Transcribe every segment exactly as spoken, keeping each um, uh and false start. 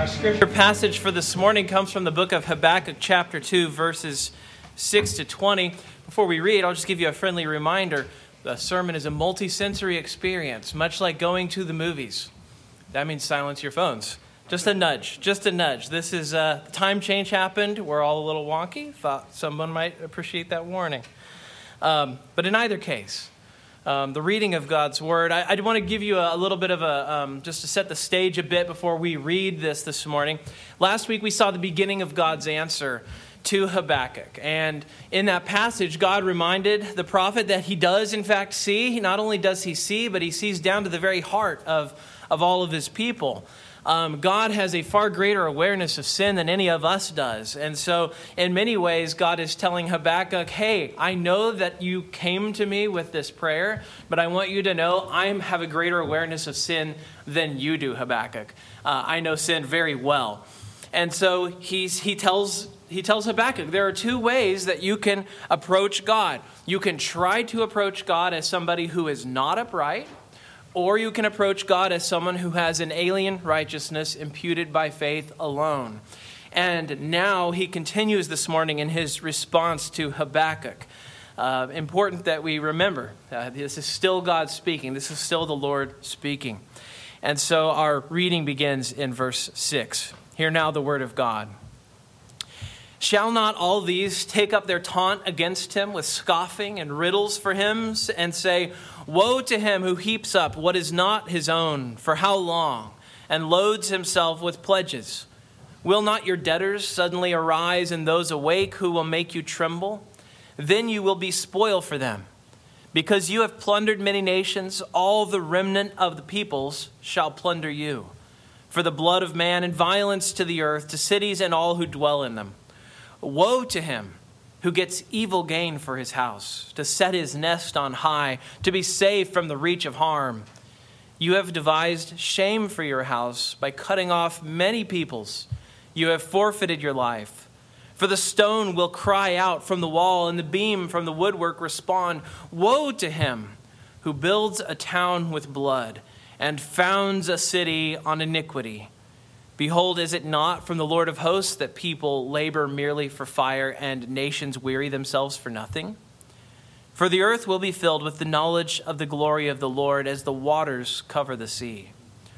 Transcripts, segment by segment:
scripture passage for this morning comes from the book of Habakkuk, chapter two, verses six to twenty. Before we read, I'll just give you a friendly reminder. The sermon is a multi-sensory experience, much like going to the movies. That means silence your phones. Just a nudge, just a nudge. This is, uh, time change happened. We're all a little wonky. Thought someone might appreciate that warning. Um, but in either case, um, the reading of God's Word, I, I want to give you a, a little bit of a, um, just to set the stage a bit before we read this this morning. Last week we saw the beginning of God's answer to Habakkuk. And in that passage, God reminded the prophet that he does in fact see. Not only does he see, but he sees down to the very heart of, of all of his people. Um, God has a far greater awareness of sin than any of us does. And so in many ways, God is telling Habakkuk, hey, I know that you came to me with this prayer, but I want you to know I have a greater awareness of sin than you do, Habakkuk. Uh, I know sin very well. And so he's, he tells he tells Habakkuk, there are two ways that you can approach God. You can try to approach God as somebody who is not upright, or you can approach God as someone who has an alien righteousness imputed by faith alone. And now he continues this morning in his response to Habakkuk. Uh, important that we remember, uh, this is still God speaking. This is still the Lord speaking. And so our reading begins in verse six. Hear now the word of God. Shall not all these take up their taunt against him with scoffing and riddles for him and say, woe to him who heaps up what is not his own, for how long, and loads himself with pledges? Will not your debtors suddenly arise, and those awake who will make you tremble? Then you will be spoil for them. Because you have plundered many nations, all the remnant of the peoples shall plunder you. For the blood of man and violence to the earth, to cities and all who dwell in them. Woe to him who gets evil gain for his house, to set his nest on high, to be safe from the reach of harm. You have devised shame for your house by cutting off many peoples. You have forfeited your life. For the stone will cry out from the wall, and the beam from the woodwork respond. Woe to him who builds a town with blood and founds a city on iniquity. Behold, is it not from the Lord of hosts that people labor merely for fire and nations weary themselves for nothing? For the earth will be filled with the knowledge of the glory of the Lord as the waters cover the sea.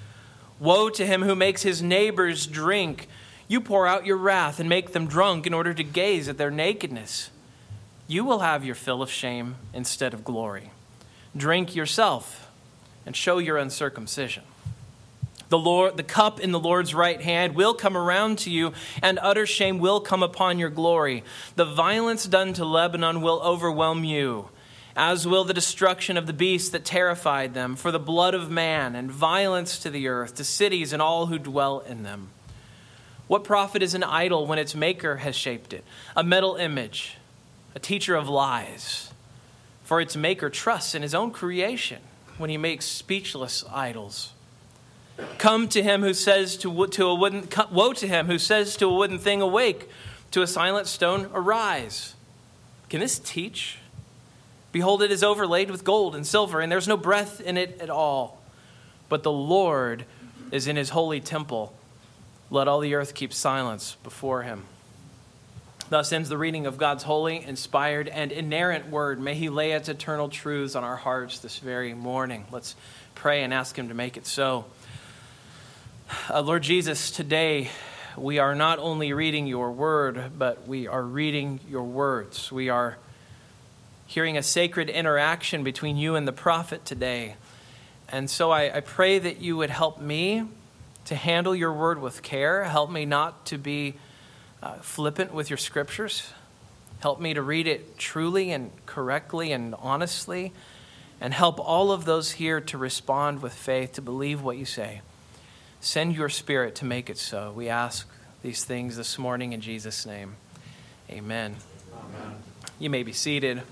Woe to him who makes his neighbors drink. You pour out your wrath and make them drunk in order to gaze at their nakedness. You will have your fill of shame instead of glory. Drink yourself and show your uncircumcision. The Lord, the cup in the Lord's right hand will come around to you, and utter shame will come upon your glory. The violence done to Lebanon will overwhelm you, as will the destruction of the beasts that terrified them, for the blood of man and violence to the earth, to cities and all who dwell in them. What profit is an idol when its maker has shaped it? A metal image, a teacher of lies. For its maker trusts in his own creation when he makes speechless idols. Come to him who says to, to a wooden, woe to him who says to a wooden thing, awake, to a silent stone, arise. Can this teach? Behold, it is overlaid with gold and silver, and there's no breath in it at all. But the Lord is in his holy temple. Let all the earth keep silence before him. Thus ends the reading of God's holy, inspired, and inerrant word. May he lay its eternal truths on our hearts this very morning. Let's pray and ask him to make it so. Uh, Lord Jesus, today we are not only reading your word, but we are reading your words. We are hearing a sacred interaction between you and the prophet today. And so I, I pray that you would help me to handle your word with care. Help me not to be uh, flippant with your scriptures. Help me to read it truly and correctly and honestly. And help all of those here to respond with faith, to believe what you say. Send your Spirit to make it so. We ask these things this morning in Jesus' name. Amen. Amen. You may be seated.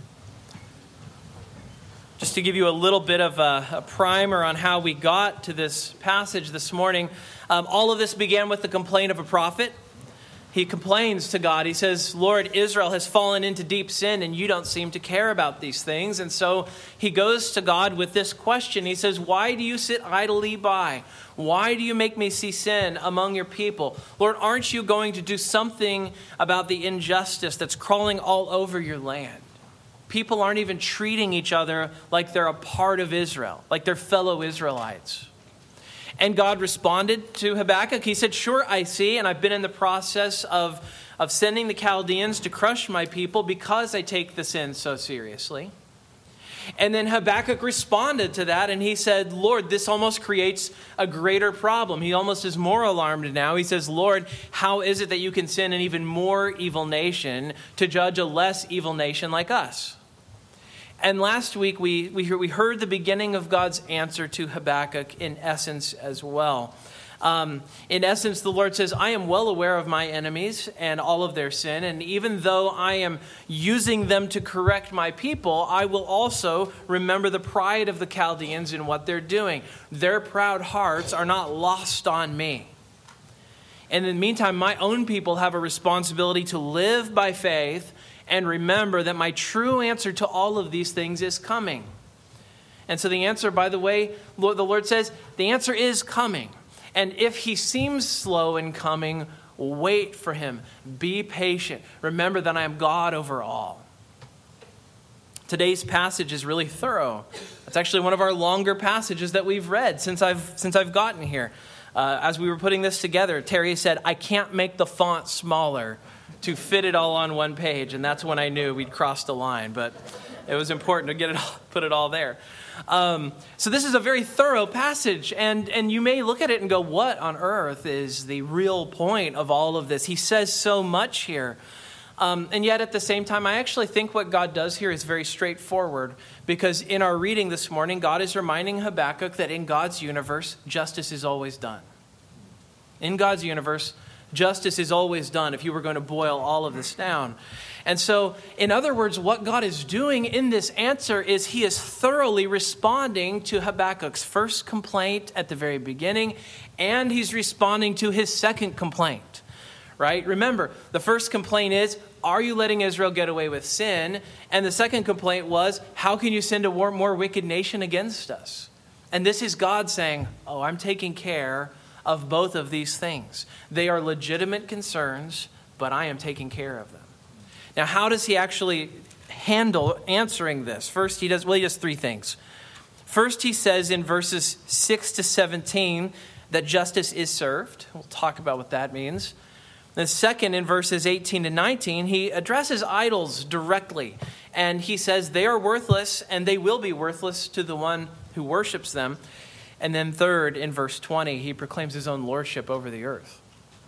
Just to give you a little bit of a, a primer on how we got to this passage this morning, um, all of this began with the complaint of a prophet. He complains to God. He says, Lord, Israel has fallen into deep sin and you don't seem to care about these things. And so he goes to God with this question. He says, why do you sit idly by? Why do you make me see sin among your people? Lord, aren't you going to do something about the injustice that's crawling all over your land? People aren't even treating each other like they're a part of Israel, like they're fellow Israelites. And God responded to Habakkuk. He said, sure, I see, and I've been in the process of, of sending the Chaldeans to crush my people because I take the sin so seriously. And then Habakkuk responded to that, and he said, Lord, this almost creates a greater problem. He almost is more alarmed now. He says, Lord, how is it that you can send an even more evil nation to judge a less evil nation like us? And last week, we, we, we heard the beginning of God's answer to Habakkuk in essence as well. Um, in essence, the Lord says, I am well aware of my enemies and all of their sin. And even though I am using them to correct my people, I will also remember the pride of the Chaldeans in what they're doing. Their proud hearts are not lost on me. And in the meantime, my own people have a responsibility to live by faith and remember that my true answer to all of these things is coming. And so the answer, by the way, the Lord says, the answer is coming. And if he seems slow in coming, wait for him. Be patient. Remember that I am God over all. Today's passage is really thorough. It's actually one of our longer passages that we've read since I've since I've gotten here. Uh, as we were putting this together, Terry said, I can't make the font smaller to fit it all on one page. And that's when I knew we'd crossed the line. But it was important to get it all, put it all there. Um, so this is a very thorough passage. And, and you may look at it and go, what on earth is the real point of all of this? He says so much here. Um, and yet at the same time, I actually think what God does here is very straightforward. Because in our reading this morning, God is reminding Habakkuk that in God's universe, justice is always done. In God's universe, justice is always done, if you were going to boil all of this down. And so, in other words, what God is doing in this answer is he is thoroughly responding to Habakkuk's first complaint at the very beginning, and he's responding to his second complaint, right? Remember, the first complaint is, are you letting Israel get away with sin? And the second complaint was, how can you send a more, more wicked nation against us? And this is God saying, oh, I'm taking care of both of these things. They are legitimate concerns, but I am taking care of them. Now, how does he actually handle answering this? First, he does, well, he does three things. First, he says in verses six to seventeen that justice is served. We'll talk about what that means. Then second, in verses eighteen to nineteen, he addresses idols directly. And he says they are worthless and they will be worthless to the one who worships them. And then third, in verse twenty, he proclaims his own lordship over the earth.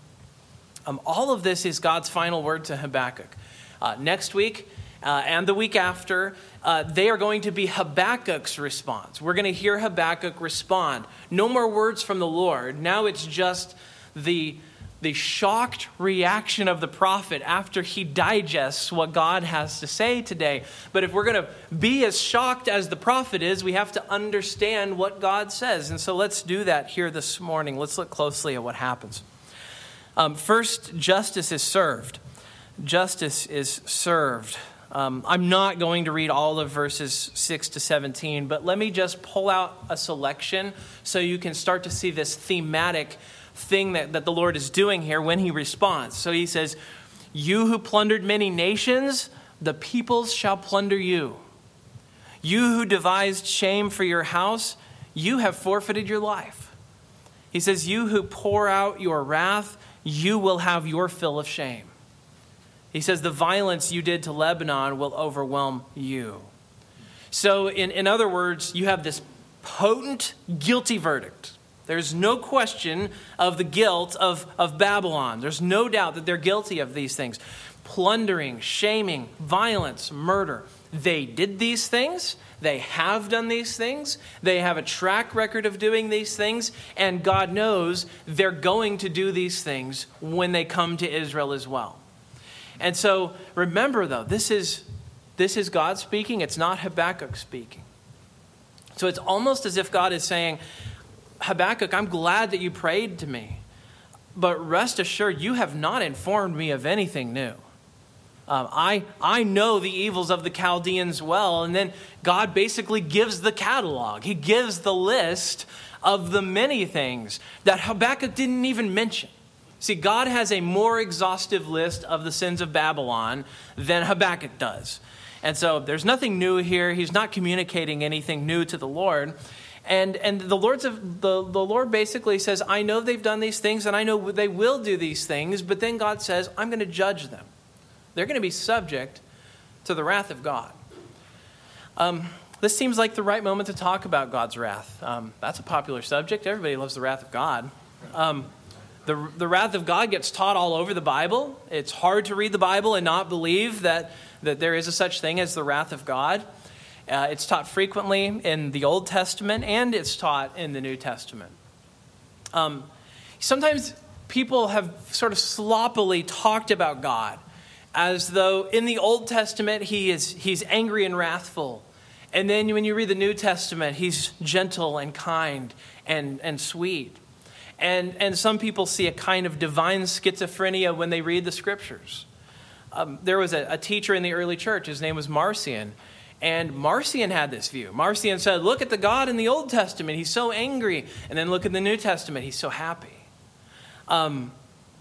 Um, all of this is God's final word to Habakkuk. Uh, next week uh, and the week after, uh, they are going to be Habakkuk's response. We're going to hear Habakkuk respond. No more words from the Lord. Now it's just the, the shocked reaction of the prophet after he digests what God has to say today. But if we're going to be as shocked as the prophet is, we have to understand what God says. And so let's do that here this morning. Let's look closely at what happens. Um, first, justice is served. Justice is served. Um, I'm not going to read all of verses six to seventeen, but let me just pull out a selection so you can start to see this thematic thing that, that the Lord is doing here when he responds. So he says, you who plundered many nations, the peoples shall plunder you. You who devised shame for your house, you have forfeited your life. He says, you who pour out your wrath, you will have your fill of shame. He says, the violence you did to Lebanon will overwhelm you. So in, in other words, you have this potent, guilty verdict. There's no question of the guilt of, of Babylon. There's no doubt that they're guilty of these things. Plundering, shaming, violence, murder. They did these things. They have done these things. They have a track record of doing these things. And God knows they're going to do these things when they come to Israel as well. And so remember, though, this is, this is God speaking. It's not Habakkuk speaking. So it's almost as if God is saying, Habakkuk, I'm glad that you prayed to me. but rest assured, you have not informed me of anything new. Um, I, I know the evils of the Chaldeans well. And then God basically gives the catalog. He gives the list of the many things that Habakkuk didn't even mention. See, God has a more exhaustive list of the sins of Babylon than Habakkuk does. And so there's nothing new here. He's not communicating anything new to the Lord. And and the Lord's of, the, the Lord basically says, I know they've done these things and I know they will do these things. But then God says, I'm going to judge them. They're going to be subject to the wrath of God. Um, this seems like the right moment to talk about God's wrath. Um, that's a popular subject. Everybody loves the wrath of God. Um, the, the wrath of God gets taught all over the Bible. It's hard to read the Bible and not believe that, that there is a such thing as the wrath of God. Uh, it's taught frequently in the Old Testament, and it's taught in the New Testament. Um, sometimes people have sort of sloppily talked about God as though in the Old Testament he is he's angry and wrathful. And then when you read the New Testament, he's gentle and kind and, and sweet. And, and some people see a kind of divine schizophrenia when they read the scriptures. Um, there was a, a teacher in the early church. His name was Marcion. And Marcion had this view. Marcion said, look at the God in the Old Testament. He's so angry. And then look at the New Testament. He's so happy. Um,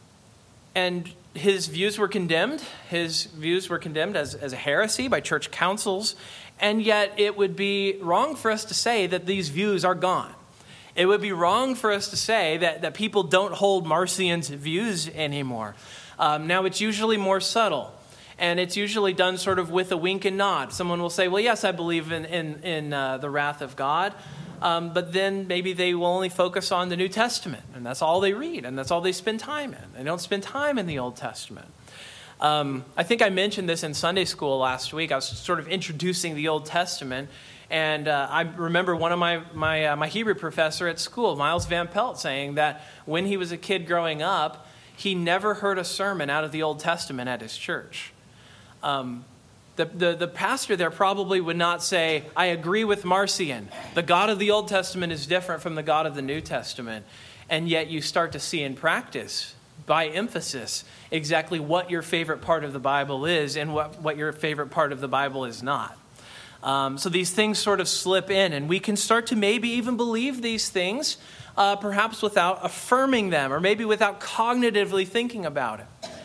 and his views were condemned. His views were condemned as, as a heresy by church councils. And yet it would be wrong for us to say that these views are gone. It would be wrong for us to say that, that people don't hold Marcion's views anymore. Um, now, it's usually more subtle. And it's usually done sort of with a wink and nod. Someone will say, well, yes, I believe in, in, in uh, the wrath of God. Um, but then maybe they will only focus on the New Testament. And that's all they read. And that's all they spend time in. They don't spend time in the Old Testament. Um, I think I mentioned this in Sunday school last week. I was sort of introducing the Old Testament. And uh, I remember one of my my, uh, my Hebrew professor at school, Miles Van Pelt, saying that when he was a kid growing up, he never heard a sermon out of the Old Testament at his church. Um, the, the, the pastor there probably would not say, I agree with Marcion. The God of the Old Testament is different from the God of the New Testament. And yet you start to see in practice, by emphasis, exactly what your favorite part of the Bible is and what, what your favorite part of the Bible is not. Um, so these things sort of slip in, and we can start to maybe even believe these things, uh, perhaps without affirming them, or maybe without cognitively thinking about it.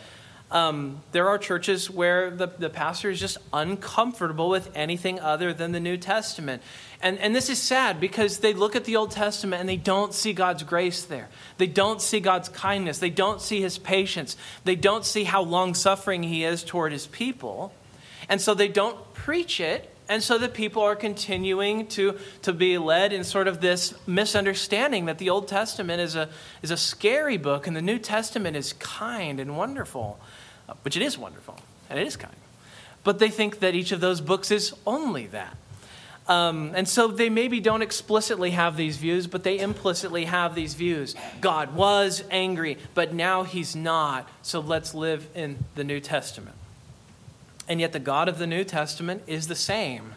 Um, there are churches where the, the pastor is just uncomfortable with anything other than the New Testament. And, and this is sad because they look at the Old Testament and they don't see God's grace there. They don't see God's kindness. They don't see his patience. They don't see how long-suffering he is toward his people. And so they don't preach it. And so the people are continuing to, to be led in sort of this misunderstanding that the Old Testament is a, is a scary book and the New Testament is kind and wonderful, which it is wonderful and it is kind. But they think that each of those books is only that. Um, and so they maybe don't explicitly have these views, but they implicitly have these views. God was angry, but now he's not, so let's live in the New Testament. And yet the God of the New Testament is the same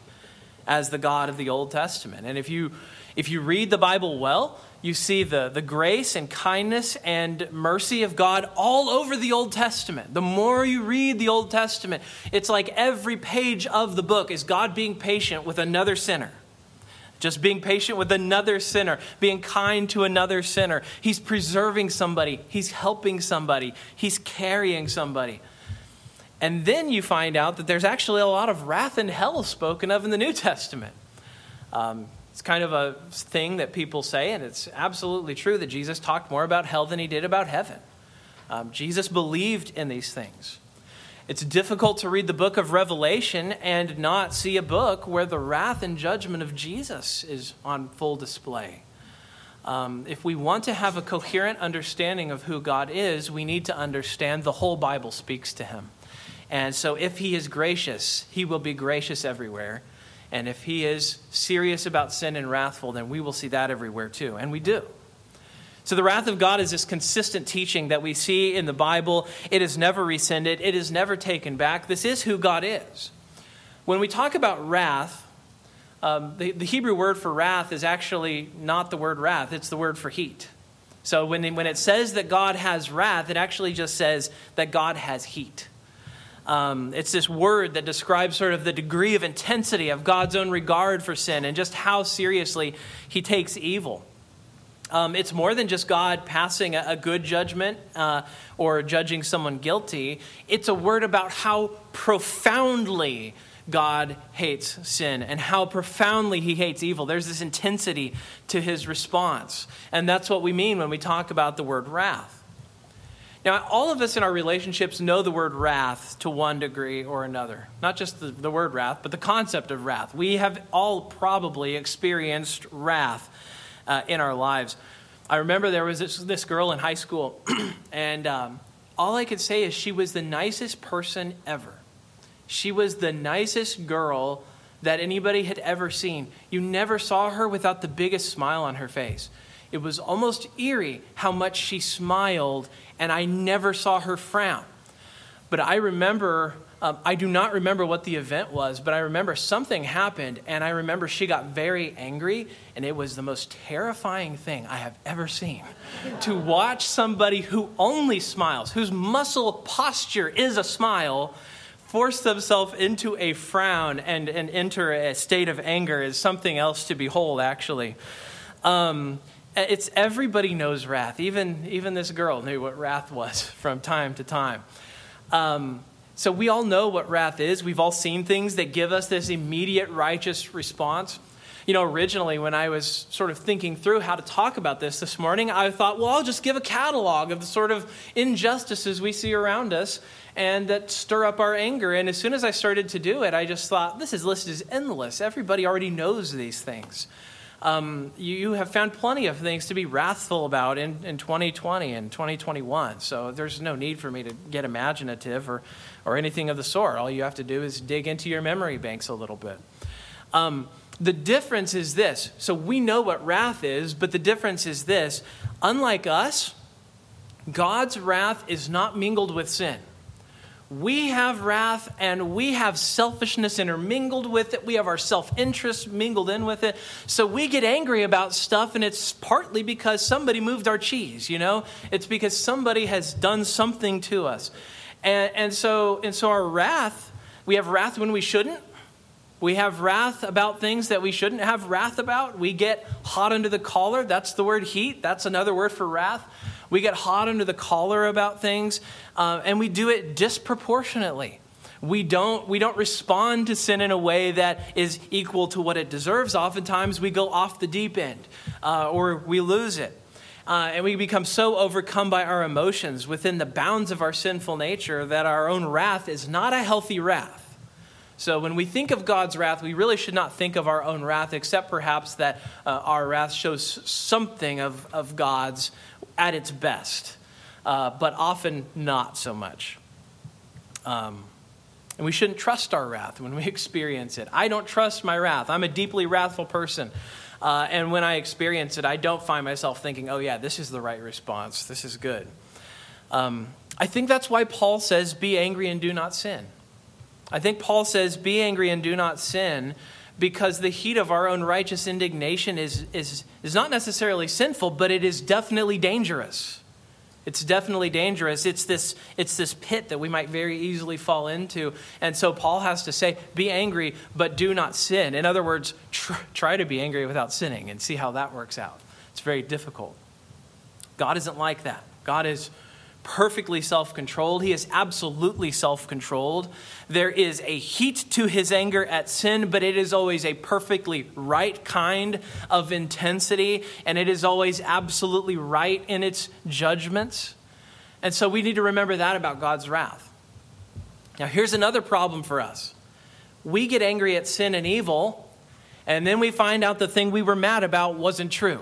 as the God of the Old Testament. And if you if you read the Bible well, you see the, the grace and kindness and mercy of God all over the Old Testament. The more you read the Old Testament, it's like every page of the book is God being patient with another sinner. Just being patient with another sinner, being kind to another sinner. He's preserving somebody. He's helping somebody. He's carrying somebody. And then you find out that there's actually a lot of wrath and hell spoken of in the New Testament. Um, it's kind of a thing that people say, and it's absolutely true that Jesus talked more about hell than he did about heaven. Um, Jesus believed in these things. It's difficult to read the book of Revelation and not see a book where the wrath and judgment of Jesus is on full display. Um, if we want to have a coherent understanding of who God is, we need to understand the whole Bible speaks to him. And so if he is gracious, he will be gracious everywhere. And if he is serious about sin and wrathful, then we will see that everywhere too. And we do. So the wrath of God is this consistent teaching that we see in the Bible. It is never rescinded. It is never taken back. This is who God is. When we talk about wrath, um, the, the Hebrew word for wrath is actually not the word wrath. It's the word for heat. So when, when it says that God has wrath, it actually just says that God has heat. Um, it's this word that describes sort of the degree of intensity of God's own regard for sin and just how seriously he takes evil. Um, it's more than just God passing a, a good judgment uh, or judging someone guilty. It's a word about how profoundly God hates sin and how profoundly he hates evil. There's this intensity to his response. And that's what we mean when we talk about the word wrath. Now, all of us in our relationships know the word wrath to one degree or another. Not just the, the word wrath, but the concept of wrath. We have all probably experienced wrath uh, in our lives. I remember there was this, this girl in high school, and um, all I could say is she was the nicest person ever. She was the nicest girl that anybody had ever seen. You never saw her without the biggest smile on her face. It was almost eerie how much she smiled, and I never saw her frown. But I remember, um, I do not remember what the event was, but I remember something happened, and I remember she got very angry, and it was the most terrifying thing I have ever seen. To watch somebody who only smiles, whose muscle posture is a smile, force themselves into a frown and, and enter a state of anger is something else to behold, actually. Um, it's everybody knows wrath. Even, even this girl knew what wrath was from time to time. Um, so we all know what wrath is. We've all seen things that give us this immediate righteous response. You know, originally when I was sort of thinking through how to talk about this this morning, I thought, well, I'll just give a catalog of the sort of injustices we see around us and that stir up our anger. And as soon as I started to do it, I just thought, this is list is endless. Everybody already knows these things. Um, you, you have found plenty of things to be wrathful about in, in twenty twenty and twenty twenty-one. So there's no need for me to get imaginative or, or anything of the sort. All you have to do is dig into your memory banks a little bit. Um, the difference is this. So we know what wrath is, but the difference is this. Unlike us, God's wrath is not mingled with sin. We have wrath and we have selfishness intermingled with it. We have our self-interest mingled in with it. So we get angry about stuff, and it's partly because somebody moved our cheese, you know? It's because somebody has done something to us. And, and so and so our wrath, we have wrath when we shouldn't. We have wrath about things that we shouldn't have wrath about. We get hot under the collar. That's the word heat. That's another word for wrath. We get hot under the collar about things, uh, and we do it disproportionately. We don't, we don't respond to sin in a way that is equal to what it deserves. Oftentimes we go off the deep end, uh, or we lose it. Uh, and we become so overcome by our emotions within the bounds of our sinful nature that our own wrath is not a healthy wrath. So when we think of God's wrath, we really should not think of our own wrath, except perhaps that uh, our wrath shows something of, of God's at its best, uh, but often not so much. Um, and we shouldn't trust our wrath when we experience it. I don't trust my wrath. I'm a deeply wrathful person. Uh, and when I experience it, I don't find myself thinking, oh yeah, this is the right response. This is good. Um, I think that's why Paul says, be angry and do not sin. I think Paul says, be angry and do not sin, because the heat of our own righteous indignation is, is, is not necessarily sinful, but it is definitely dangerous. It's definitely dangerous. It's this, it's this pit that we might very easily fall into. And so Paul has to say, be angry, but do not sin. In other words, tr- try to be angry without sinning and see how that works out. It's very difficult. God isn't like that. God is perfectly self-controlled. He is absolutely self-controlled. There is a heat to his anger at sin, but it is always a perfectly right kind of intensity, and it is always absolutely right in its judgments. And so we need to remember that about God's wrath. Now, here's another problem for us. We get angry at sin and evil, and then we find out the thing we were mad about wasn't true.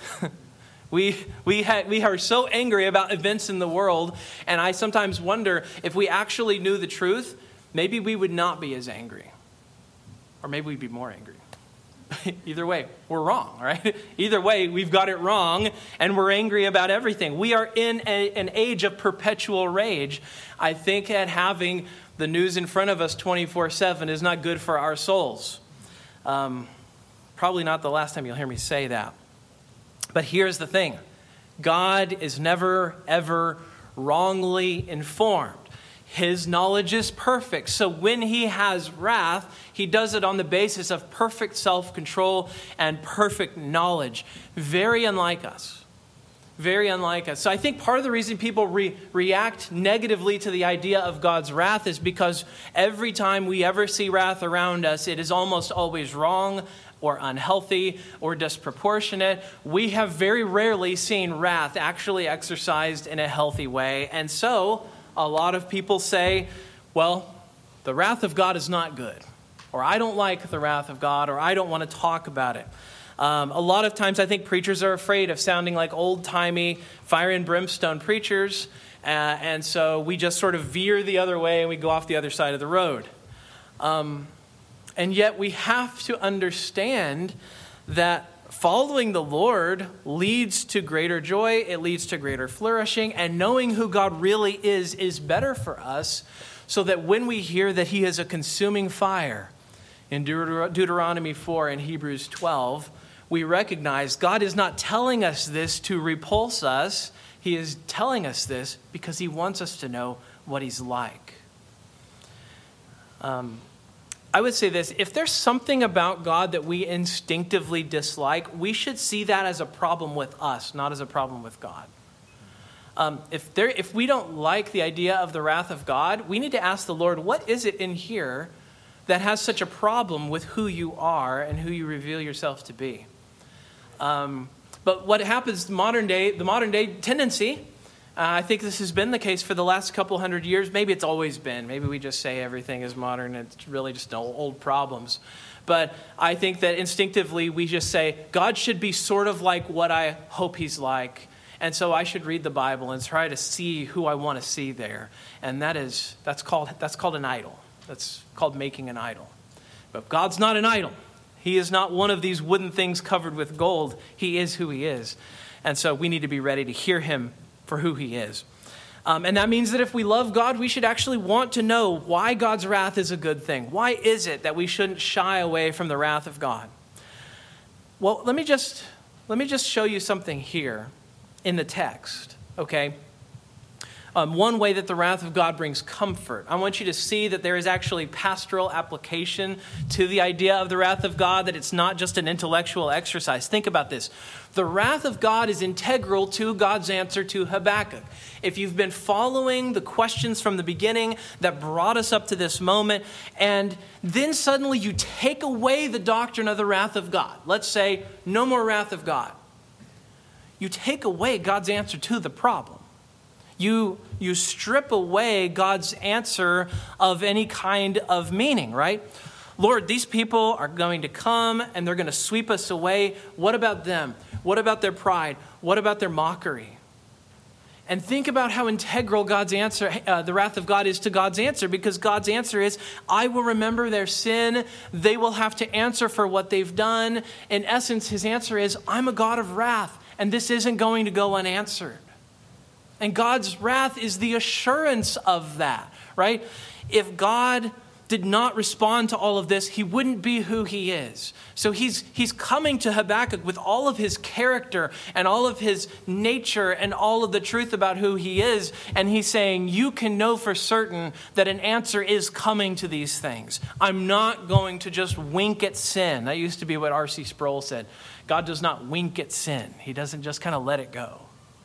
We we ha- we are so angry about events in the world, and I sometimes wonder if we actually knew the truth, maybe we would not be as angry. Or maybe we'd be more angry. Either way, we're wrong, right? Either way, we've got it wrong, and we're angry about everything. We are in a, an age of perpetual rage. I think that having the news in front of us twenty-four seven is not good for our souls. Um, probably not the last time you'll hear me say that. But here's the thing. God is never, ever wrongly informed. His knowledge is perfect. So when he has wrath, he does it on the basis of perfect self-control and perfect knowledge. Very unlike us. Very unlike us. So I think part of the reason people re- react negatively to the idea of God's wrath is because every time we ever see wrath around us, it is almost always wrong or unhealthy or disproportionate. We have very rarely seen wrath actually exercised in a healthy way. And so a lot of people say, well, the wrath of God is not good, or I don't like the wrath of God, or I don't want to talk about it. Um, a lot of times I think preachers are afraid of sounding like old-timey fire and brimstone preachers, uh, and so we just sort of veer the other way and we go off the other side of the road. Um, and yet we have to understand that following the Lord leads to greater joy, it leads to greater flourishing, and knowing who God really is is better for us, so that when we hear that he is a consuming fire in Deut- Deuteronomy four and Hebrews twelve, we recognize God is not telling us this to repulse us. He is telling us this because he wants us to know what he's like. Um, I would say this, if there's something about God that we instinctively dislike, we should see that as a problem with us, not as a problem with God. Um, if there, if we don't like the idea of the wrath of God, we need to ask the Lord, what is it in here that has such a problem with who you are and who you reveal yourself to be? Um, but what happens modern day, the modern day tendency, Uh, I think this has been the case for the last couple hundred years. Maybe it's always been. Maybe we just say everything is modern and it's really just old, old problems. But I think that instinctively we just say, God should be sort of like what I hope he's like. And so I should read the Bible and try to see who I want to see there. And that is, that's called, that's called an idol. That's called making an idol. But God's not an idol. He is not one of these wooden things covered with gold. He is who he is. And so we need to be ready to hear him for who he is. Um, and that means that if we love God, we should actually want to know why God's wrath is a good thing. Why is it that we shouldn't shy away from the wrath of God? Well, let me just let me just show you something here in the text, okay? Um, one way that the wrath of God brings comfort. I want you to see that there is actually pastoral application to the idea of the wrath of God, that it's not just an intellectual exercise. Think about this. The wrath of God is integral to God's answer to Habakkuk. If you've been following the questions from the beginning that brought us up to this moment, and then suddenly you take away the doctrine of the wrath of God. Let's say, no more wrath of God. You take away God's answer to the problem. You, you strip away God's answer of any kind of meaning, right? Lord, these people are going to come and they're going to sweep us away. What about them? What about their pride? What about their mockery? And think about how integral God's answer, uh, the wrath of God is to God's answer, because God's answer is, I will remember their sin. They will have to answer for what they've done. In essence, his answer is, I'm a God of wrath, and this isn't going to go unanswered. And God's wrath is the assurance of that, right? If God did not respond to all of this, he wouldn't be who he is. So he's he's coming to Habakkuk with all of his character and all of his nature and all of the truth about who he is. And he's saying, you can know for certain that an answer is coming to these things. I'm not going to just wink at sin. That used to be what R C Sproul said. God does not wink at sin. He doesn't just kind of let it go.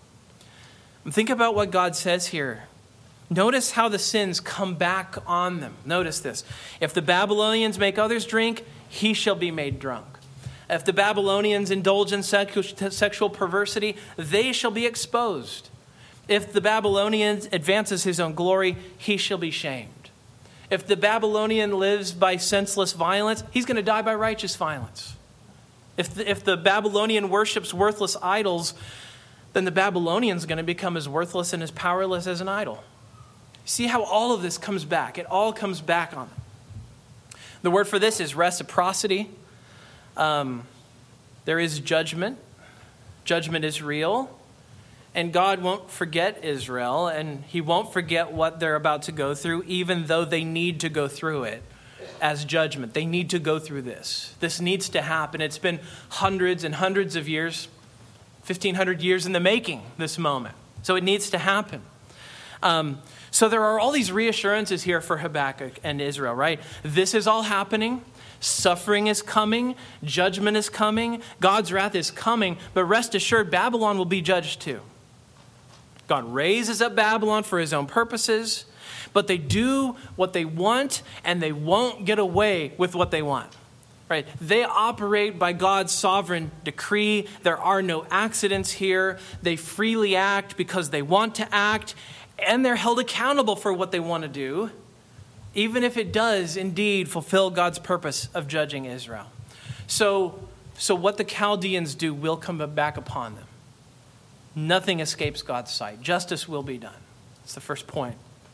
Think about what God says here. Notice how the sins come back on them. Notice this. If the Babylonians make others drink, he shall be made drunk. If the Babylonians indulge in sexual perversity, they shall be exposed. If the Babylonian advances his own glory, he shall be shamed. If the Babylonian lives by senseless violence, he's going to die by righteous violence. If the, if the Babylonian worships worthless idols, then the Babylonian's going to become as worthless and as powerless as an idol. See how all of this comes back. It all comes back on them. The word for this is reciprocity. Um, there is judgment. Judgment is real. And God won't forget Israel, and he won't forget what they're about to go through, even though they need to go through it as judgment. They need to go through this. This needs to happen. It's been hundreds and hundreds of years, fifteen hundred years in the making, this moment. So it needs to happen. Um, so there are all these reassurances here for Habakkuk and Israel, right? This is all happening. Suffering is coming. Judgment is coming. God's wrath is coming. But rest assured, Babylon will be judged too. God raises up Babylon for his own purposes, but they do what they want and they won't get away with what they want. Right? They operate by God's sovereign decree. There are no accidents here. They freely act because they want to act, and they're held accountable for what they want to do, even if it does indeed fulfill God's purpose of judging Israel. So, so what the Chaldeans do will come back upon them. Nothing escapes God's sight. Justice will be done. That's the first point.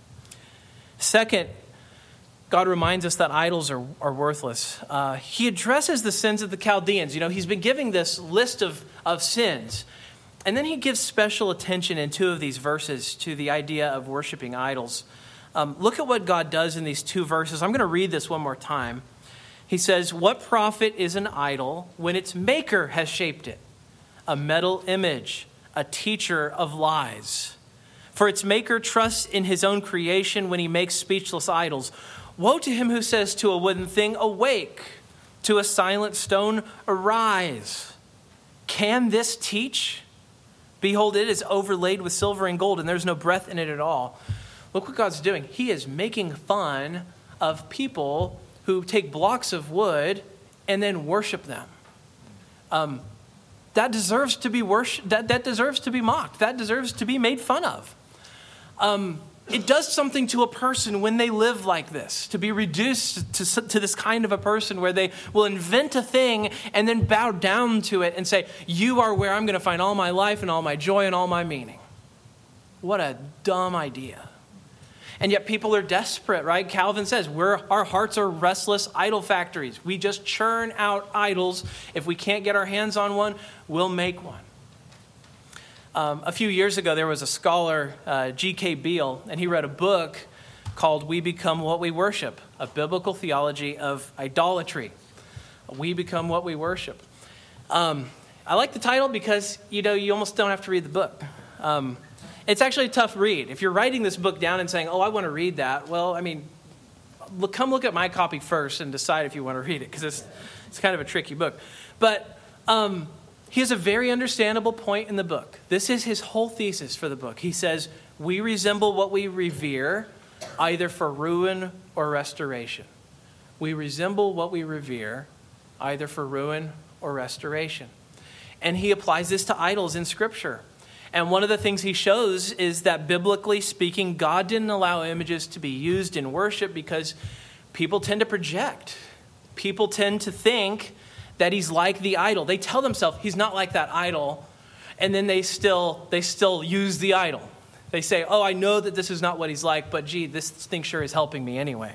Second, God reminds us that idols are, are worthless. Uh, he addresses the sins of the Chaldeans. You know, he's been giving this list of, of sins. And then he gives special attention in two of these verses to the idea of worshiping idols. Um, look at what God does in these two verses. I'm going to read this one more time. He says, "What profit is an idol when its maker has shaped it? A metal image, a teacher of lies. For its maker trusts in his own creation when he makes speechless idols. Woe to him who says to a wooden thing, 'Awake,' to a silent stone, 'Arise.' Can this teach? Behold, it is overlaid with silver and gold, and there's no breath in it at all." Look what God's doing. He is making fun of people who take blocks of wood and then worship them. Um, that deserves to be worship. That, that deserves to be mocked. That deserves to be made fun of. Um, it does something to a person when they live like this, to be reduced to, to this kind of a person where they will invent a thing and then bow down to it and say, "You are where I'm going to find all my life and all my joy and all my meaning." What a dumb idea. And yet people are desperate, right? Calvin says, We're, our hearts are restless idol factories. We just churn out idols. If we can't get our hands on one, we'll make one. Um, a few years ago, there was a scholar, uh, G K Beale, and he wrote a book called We Become What We Worship, a biblical theology of idolatry. We become what we worship. Um, I like the title because, you know, you almost don't have to read the book. Um, it's actually a tough read. If you're writing this book down and saying, oh, I want to read that, well, I mean, look, come look at my copy first and decide if you want to read it, because it's, it's kind of a tricky book. But um, he has a very understandable point in the book. This is his whole thesis for the book. He says, we resemble what we revere, either for ruin or restoration. We resemble what we revere, either for ruin or restoration. And he applies this to idols in Scripture. And one of the things he shows is that biblically speaking, God didn't allow images to be used in worship because people tend to project. People tend to think that he's like the idol. They tell themselves he's not like that idol, and then they still they still use the idol. They say, oh, I know that this is not what he's like, but gee, this thing sure is helping me anyway.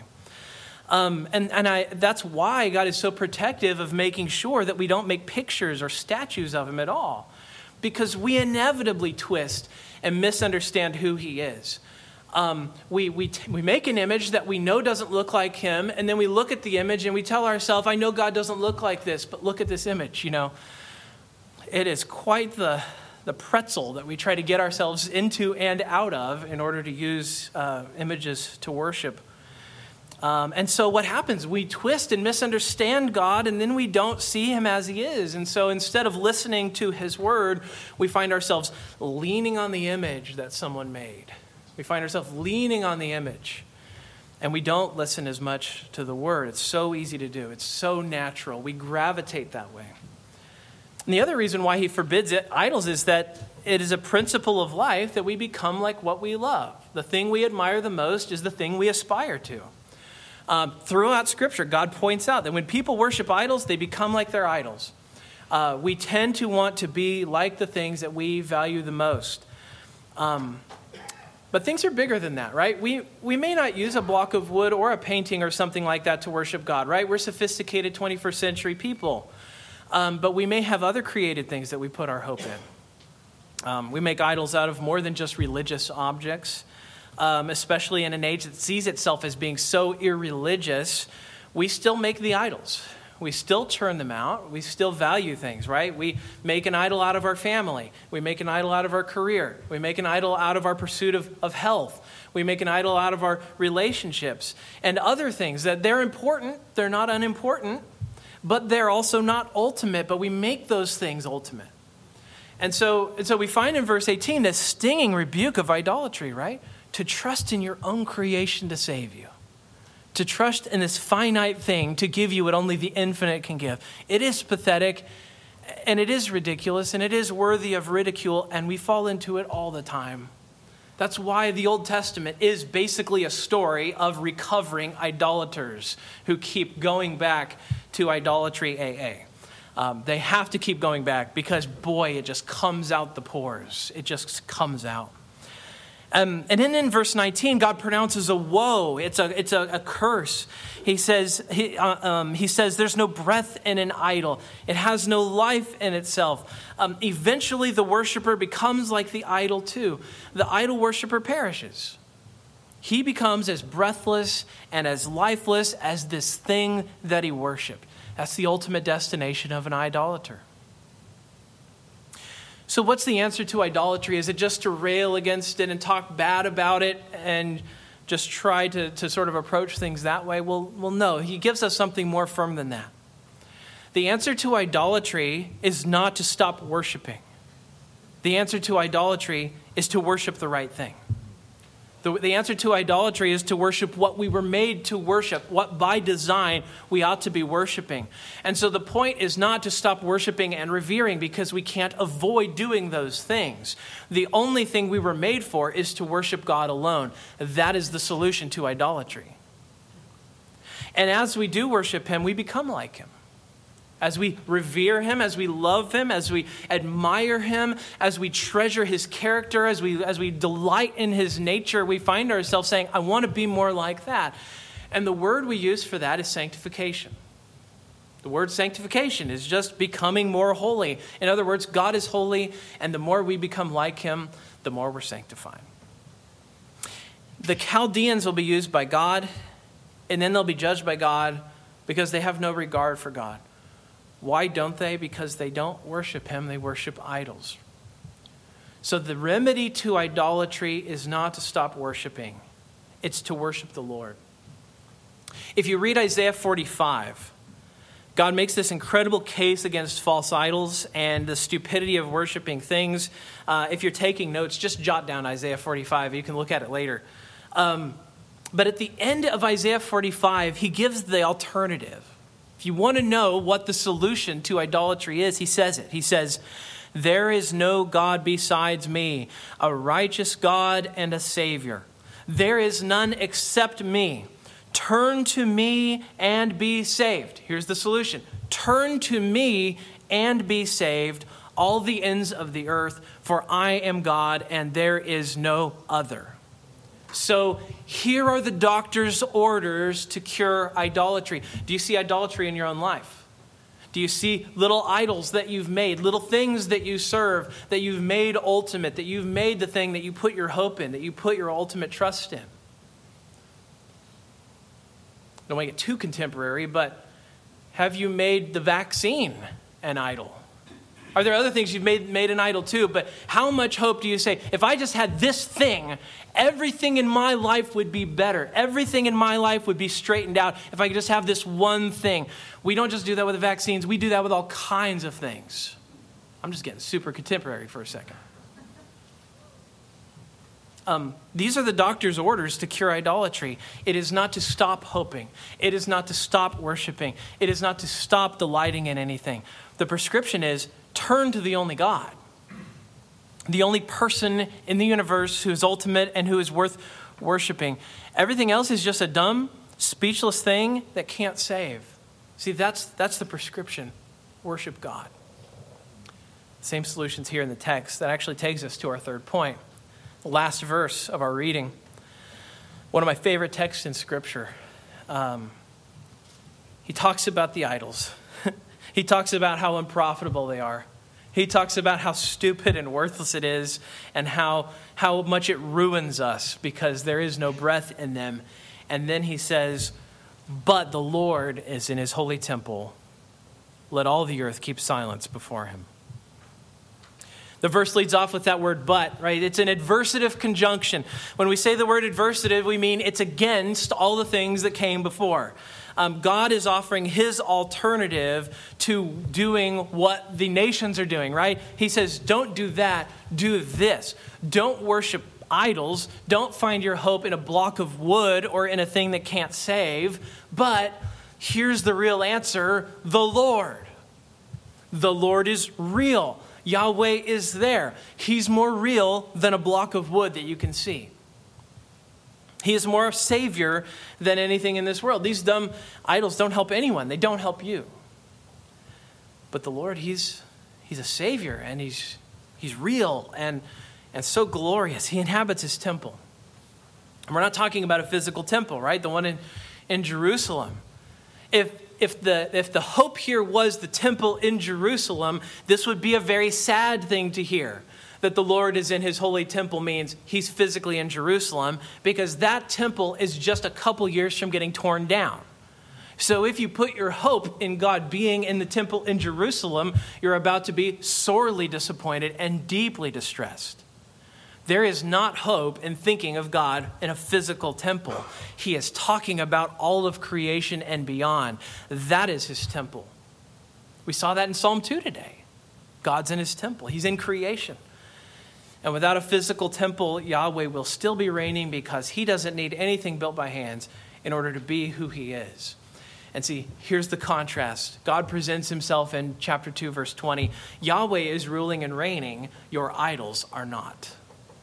Um, and and I that's why God is so protective of making sure that we don't make pictures or statues of him at all. Because we inevitably twist and misunderstand who he is. Um, we we t- we make an image that we know doesn't look like him, and then we look at the image and we tell ourselves, I know God doesn't look like this, but look at this image, you know. It is quite the, the pretzel that we try to get ourselves into and out of in order to use uh, images to worship. Um, and so what happens? We twist and misunderstand God, and then we don't see him as he is. And so instead of listening to his word, we find ourselves leaning on the image that someone made. We find ourselves leaning on the image, and we don't listen as much to the word. It's so easy to do. It's so natural. We gravitate that way. And the other reason why he forbids it, idols, is that it is a principle of life that we become like what we love. The thing we admire the most is the thing we aspire to. Um, throughout Scripture, God points out that when people worship idols, they become like their idols. Uh, we tend to want to be like the things that we value the most. Um, but things are bigger than that, right? We we may not use a block of wood or a painting or something like that to worship God, right? We're sophisticated twenty-first century people. Um, but we may have other created things that we put our hope in. Um, we make idols out of more than just religious objects. Um, especially in an age that sees itself as being so irreligious, we still make the idols. We still churn them out. We still value things, right? We make an idol out of our family. We make an idol out of our career. We make an idol out of our pursuit of, of health. We make an idol out of our relationships and other things that they're important. They're not unimportant, but they're also not ultimate. But we make those things ultimate. And so, and so we find in verse eighteen this stinging rebuke of idolatry, right? To trust in your own creation to save you. To trust in this finite thing to give you what only the infinite can give. It is pathetic, and it is ridiculous, and it is worthy of ridicule, and we fall into it all the time. That's why the Old Testament is basically a story of recovering idolaters who keep going back to idolatry A A. Um, they have to keep going back because, boy, it just comes out the pores. It just comes out. Um, and then in verse nineteen, God pronounces a woe. It's a it's a, a curse. He says he uh, um, he says there's no breath in an idol. It has no life in itself. Um, eventually, the worshiper becomes like the idol too. The idol worshiper perishes. He becomes as breathless and as lifeless as this thing that he worshipped. That's the ultimate destination of an idolater. So what's the answer to idolatry? Is it just to rail against it and talk bad about it and just try to, to sort of approach things that way? Well, well, no. He gives us something more firm than that. The answer to idolatry is not to stop worshiping. The answer to idolatry is to worship the right thing. The, the answer to idolatry is to worship what we were made to worship, what by design we ought to be worshiping. And so the point is not to stop worshiping and revering because we can't avoid doing those things. The only thing we were made for is to worship God alone. That is the solution to idolatry. And as we do worship him, we become like him. As we revere him, as we love him, as we admire him, as we treasure his character, as we as we delight in his nature, we find ourselves saying, I want to be more like that. And the word we use for that is sanctification. The word sanctification is just becoming more holy. In other words, God is holy, and the more we become like him, the more we're sanctified. The Chaldeans will be used by God, and then they'll be judged by God because they have no regard for God. Why don't they? Because they don't worship him, they worship idols. So the remedy to idolatry is not to stop worshiping. It's to worship the Lord. If you read Isaiah forty-five, God makes this incredible case against false idols and the stupidity of worshiping things. Uh, if you're taking notes, just jot down Isaiah forty-five. You can look at it later. Um, but at the end of Isaiah forty-five, he gives the alternative. If you want to know what the solution to idolatry is, he says it. He says, there is no God besides me, a righteous God and a Savior. There is none except me. Turn to me and be saved. Here's the solution. Turn to me and be saved, all the ends of the earth, for I am God and there is no other. So here are the doctor's orders to cure idolatry. Do you see idolatry in your own life? Do you see little idols that you've made, little things that you serve, that you've made ultimate, that you've made the thing that you put your hope in, that you put your ultimate trust in? Don't want to get too contemporary, but have you made the vaccine an idol? Are there other things you've made, made an idol too? But how much hope do you say, if I just had this thing, everything in my life would be better. Everything in my life would be straightened out if I could just have this one thing. We don't just do that with the vaccines. We do that with all kinds of things. I'm just getting super contemporary for a second. Um, these are the doctor's orders to cure idolatry. It is not to stop hoping. It is not to stop worshiping. It is not to stop delighting in anything. The prescription is turn to the only God, the only person in the universe who is ultimate and who is worth worshiping. Everything else is just a dumb, speechless thing that can't save. See, that's that's the prescription. Worship God. Same solutions here in the text. That actually takes us to our third point. The last verse of our reading. One of my favorite texts in Scripture. Um, he talks about the idols. He talks about how unprofitable they are. He talks about how stupid and worthless it is and how, how much it ruins us because there is no breath in them. And then he says, but the Lord is in his holy temple. let all the earth keep silence before him. The verse leads off with that word but, right? It's an adversative conjunction. When we say the word adversative, we mean it's against all the things that came before. Um, God is offering his alternative to doing what the nations are doing, right? He says, don't do that, do this. Don't worship idols. Don't find your hope in a block of wood or in a thing that can't save. But here's the real answer, the Lord. The Lord is real. Yahweh is there. He's more real than a block of wood that you can see. He is more a savior than anything in this world. These dumb idols don't help anyone. They don't help you. But the Lord, he's he's a savior, and he's he's real and, and so glorious. He inhabits his temple. And we're not talking about a physical temple, right? The one in, in Jerusalem. If If the if the hope here was the temple in Jerusalem, this would be a very sad thing to hear. That the Lord is in his holy temple means he's physically in Jerusalem, because that temple is just a couple years from getting torn down. So if you put your hope in God being in the temple in Jerusalem, you're about to be sorely disappointed and deeply distressed. There is not hope in thinking of God in a physical temple. He is talking about all of creation and beyond. That is his temple. We saw that in Psalm two today. God's in his temple. He's in creation. And without a physical temple, Yahweh will still be reigning, because he doesn't need anything built by hands in order to be who he is. And see, here's the contrast. God presents himself in chapter two, verse twenty. Yahweh is ruling and reigning. Your idols are not.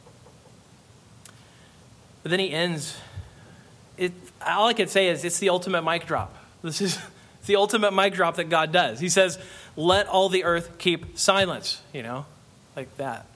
But then he ends. It, all I could say is it's the ultimate mic drop. This is the ultimate mic drop that God does. He says, let all the earth keep silence, you know, like that.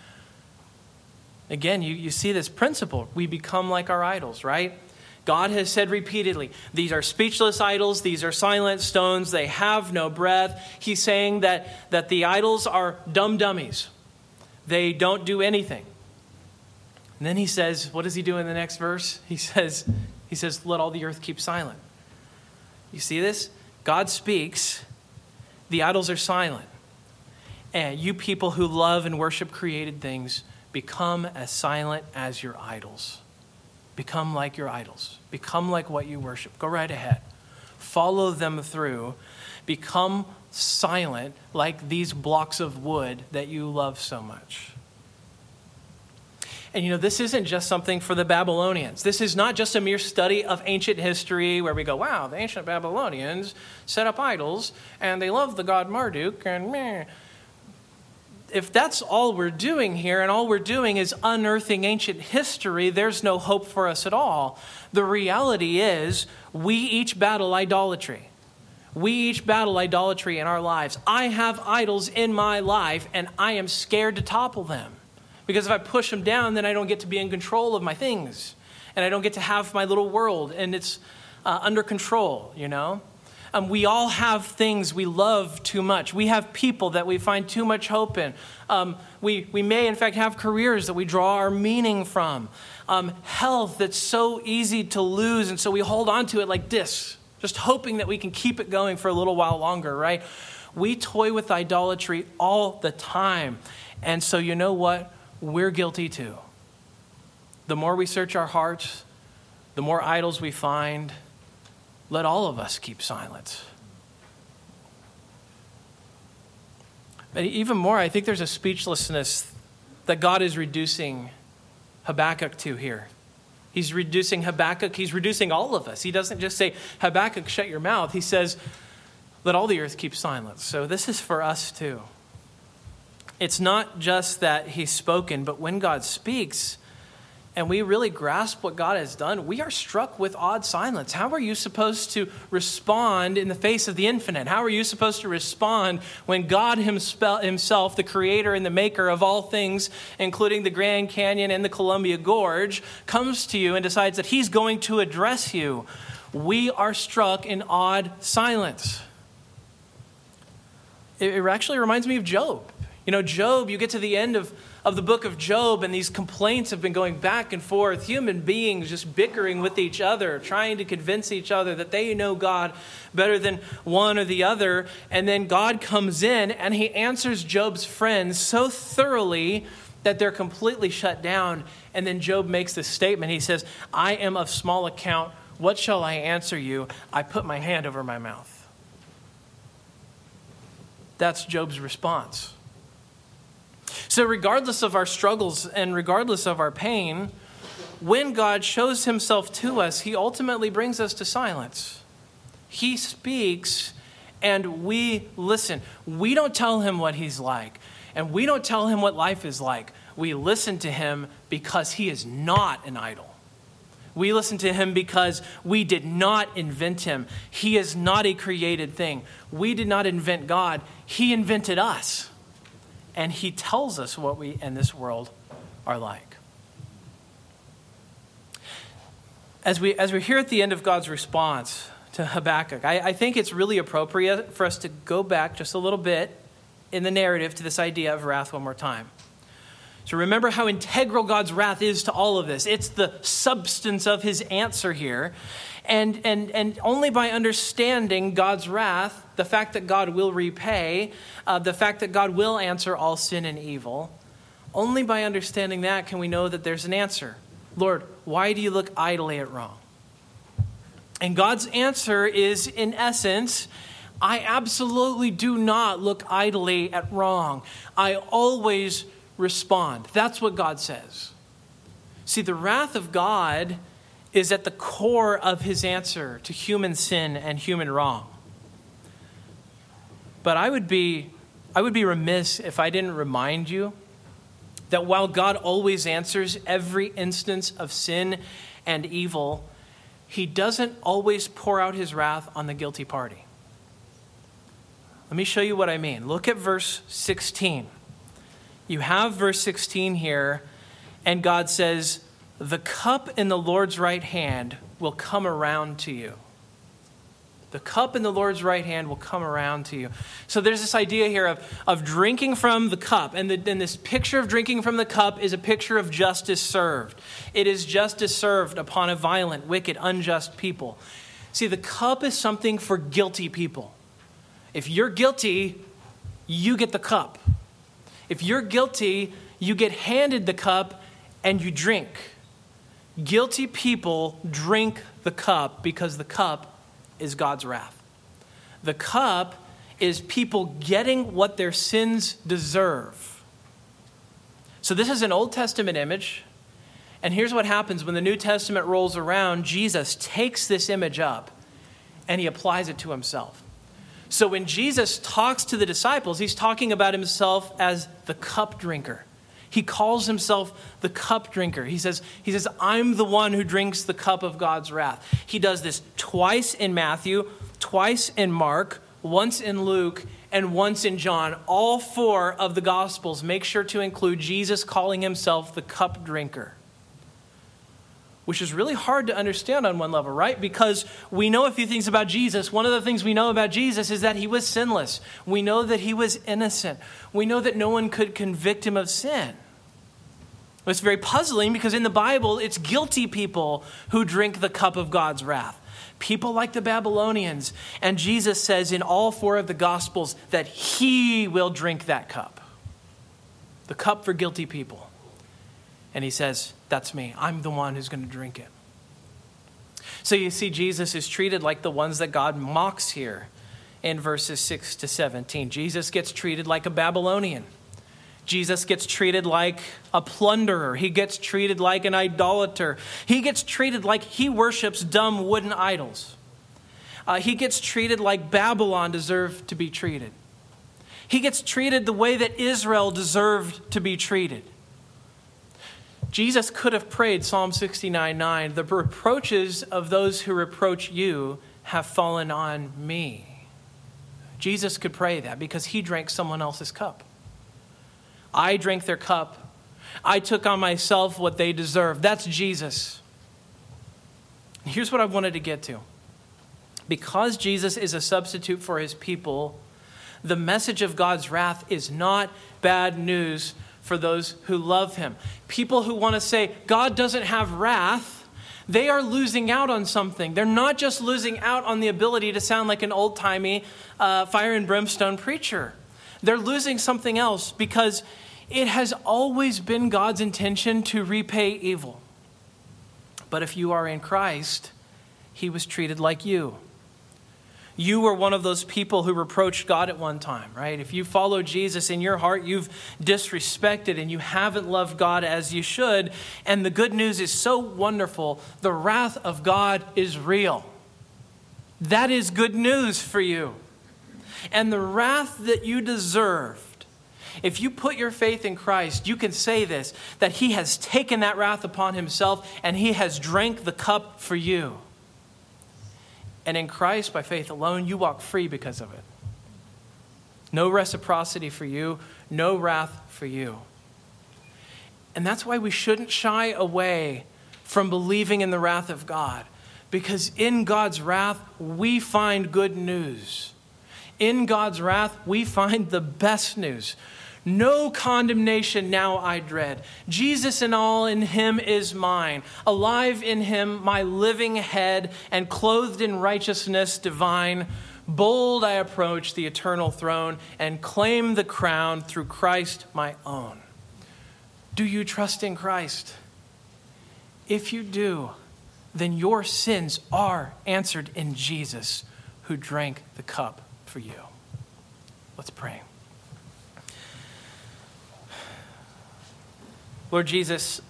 Again, you, you see this principle. We become like our idols, right? God has said repeatedly, these are speechless idols. These are silent stones. They have no breath. He's saying that, that the idols are dumb dummies. They don't do anything. And then he says, what does he do in the next verse? He says, he says, let all the earth keep silent. You see this? God speaks. The idols are silent. And you people who love and worship created things, become as silent as your idols. Become like your idols. Become like what you worship. Go right ahead. Follow them through. Become silent like these blocks of wood that you love so much. And you know, this isn't just something for the Babylonians. This is not just a mere study of ancient history where we go, wow, the ancient Babylonians set up idols and they love the god Marduk and meh. If that's all we're doing here, and all we're doing is unearthing ancient history, there's no hope for us at all. The reality is we each battle idolatry. We each battle idolatry in our lives. I have idols in my life, and I am scared to topple them. Because if I push them down, then I don't get to be in control of my things. And I don't get to have my little world, and it's uh, under control, you know? Um, we all have things we love too much. We have people that we find too much hope in. Um, we, we may, in fact, have careers that we draw our meaning from. Um, health that's so easy to lose, and so we hold on to it like this, just hoping that we can keep it going for a little while longer, right? We toy with idolatry all the time. And so you know what? We're guilty too. The more we search our hearts, the more idols we find. Let all of us keep silence. But even more, I think there's a speechlessness that God is reducing Habakkuk to here. He's reducing Habakkuk. He's reducing all of us. He doesn't just say, Habakkuk, shut your mouth. He says, let all the earth keep silence. So this is for us too. It's not just that he's spoken, but when God speaks, and we really grasp what God has done, we are struck with odd silence. How are you supposed to respond in the face of the infinite? How are you supposed to respond when God himself, the creator and the maker of all things, including the Grand Canyon and the Columbia Gorge, comes to you and decides that he's going to address you? We are struck in odd silence. It actually reminds me of Job. You know, Job, you get to the end of, of the book of Job, and these complaints have been going back and forth, human beings just bickering with each other, trying to convince each other that they know God better than one or the other. And then God comes in and he answers Job's friends so thoroughly that they're completely shut down. And then Job makes this statement. He says, I am of small account. What shall I answer you? I put my hand over my mouth. That's Job's response. So regardless of our struggles and regardless of our pain, when God shows himself to us, he ultimately brings us to silence. He speaks and we listen. We don't tell him what he's like, and we don't tell him what life is like. We listen to him because he is not an idol. We listen to him because we did not invent him. He is not a created thing. We did not invent God. He invented us. And he tells us what we in this world are like. As, we, as we're here at the end of God's response to Habakkuk, I, I think it's really appropriate for us to go back just a little bit in the narrative to this idea of wrath one more time. So remember how integral God's wrath is to all of this. It's the substance of his answer here. And, and, and only by understanding God's wrath, the fact that God will repay, uh, the fact that God will answer all sin and evil, only by understanding that can we know that there's an answer. Lord, why do you look idly at wrong? And God's answer is, in essence, I absolutely do not look idly at wrong. I always respond. That's what God says. See, the wrath of God is at the core of his answer to human sin and human wrong. But I would be, I would be remiss if I didn't remind you that while God always answers every instance of sin and evil, he doesn't always pour out his wrath on the guilty party. Let me show you what I mean. Look at verse sixteen. You have verse sixteen here, and God says, the cup in the Lord's right hand will come around to you. The cup in the Lord's right hand will come around to you. So there's this idea here of, of drinking from the cup. And, the, and this picture of drinking from the cup is a picture of justice served. It is justice served upon a violent, wicked, unjust people. See, the cup is something for guilty people. If you're guilty, you get the cup. If you're guilty, you get handed the cup and you drink. Guilty people drink the cup because the cup is God's wrath. The cup is people getting what their sins deserve. So this is an Old Testament image. And here's what happens when the New Testament rolls around. Jesus takes this image up and he applies it to himself. So when Jesus talks to the disciples, he's talking about himself as the cup drinker. He calls himself the cup drinker. He says, he says, I'm the one who drinks the cup of God's wrath. He does this twice in Matthew, twice in Mark, once in Luke, and once in John. All four of the Gospels make sure to include Jesus calling himself the cup drinker. Which is really hard to understand on one level, right? Because we know a few things about Jesus. One of the things we know about Jesus is that he was sinless. We know that he was innocent. We know that no one could convict him of sin. It's very puzzling because in the Bible, it's guilty people who drink the cup of God's wrath. People like the Babylonians. And Jesus says in all four of the Gospels that he will drink that cup. The cup for guilty people. And he says, that's me. I'm the one who's going to drink it. So you see, Jesus is treated like the ones that God mocks here in verses six to seventeen. Jesus gets treated like a Babylonian. Jesus gets treated like a plunderer. He gets treated like an idolater. He gets treated like he worships dumb wooden idols. Uh, he gets treated like Babylon deserved to be treated. He gets treated the way that Israel deserved to be treated. Jesus could have prayed Psalm sixty-nine nine, the reproaches of those who reproach you have fallen on me. Jesus could pray that because he drank someone else's cup. I drank their cup. I took on myself what they deserve. That's Jesus. Here's what I wanted to get to. Because Jesus is a substitute for his people, The message of God's wrath is not bad news for those who love him. People who want to say God doesn't have wrath, they are losing out on something. They're not just losing out on the ability to sound like an old-timey uh, fire and brimstone preacher. They're losing something else, because it has always been God's intention to repay evil. But if you are in Christ, he was treated like you. You were one of those people who reproached God at one time, right? If you follow Jesus in your heart, you've disrespected and you haven't loved God as you should. And the good news is so wonderful. The wrath of God is real. That is good news for you. And the wrath that you deserved, if you put your faith in Christ, you can say this, that he has taken that wrath upon himself and he has drank the cup for you. And in Christ, by faith alone, you walk free because of it. No reciprocity for you, no wrath for you. And that's why we shouldn't shy away from believing in the wrath of God. Because in God's wrath, we find good news. In God's wrath, we find the best news. No condemnation now I dread. Jesus and all in him is mine. Alive in him, my living head, and clothed in righteousness divine. Bold I approach the eternal throne and claim the crown through Christ my own. Do you trust in Christ? If you do, then your sins are answered in Jesus, who drank the cup for you. Let's pray. Lord Jesus,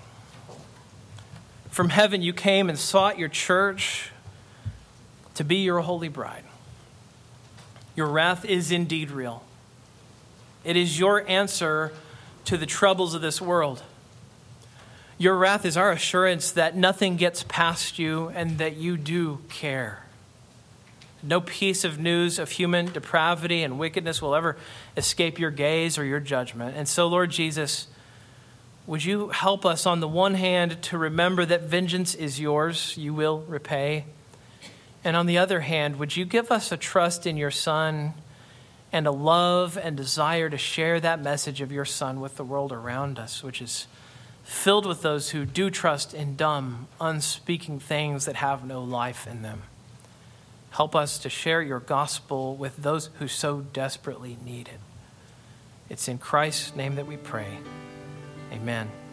from heaven you came and sought your church to be your holy bride. Your wrath is indeed real. It is your answer to the troubles of this world. Your wrath is our assurance that nothing gets past you and that you do care. No piece of news of human depravity and wickedness will ever escape your gaze or your judgment. And so, Lord Jesus, would you help us on the one hand to remember that vengeance is yours, you will repay. And on the other hand, would you give us a trust in your Son and a love and desire to share that message of your Son with the world around us, which is filled with those who do trust in dumb, unspeaking things that have no life in them. Help us to share your gospel with those who so desperately need it. It's in Christ's name that we pray. Amen.